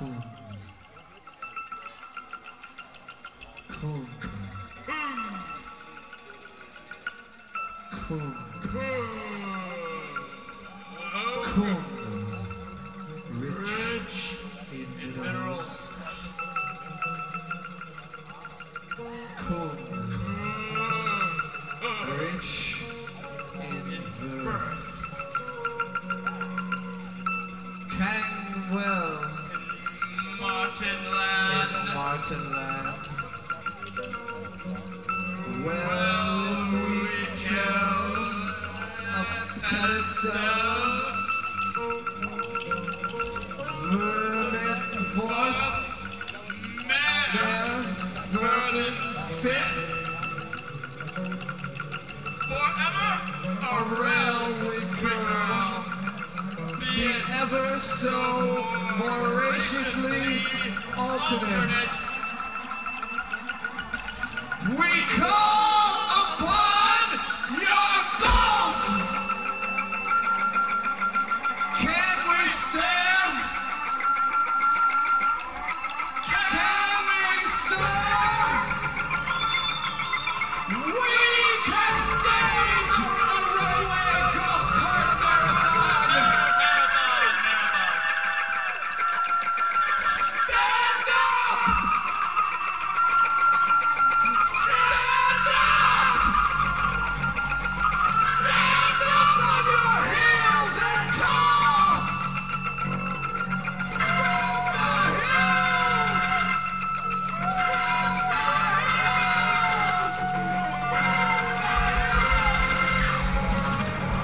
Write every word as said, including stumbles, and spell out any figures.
Cool. Cool. Cool. Cool. Rich in minerals. Cool. Rich in birth. Kangwell. Martin Land. Martin Land. Well, we kill a pedestal. Vermin forth. There, vermin fit. Forever Around we curl. Being ever so voraciously alternate. We call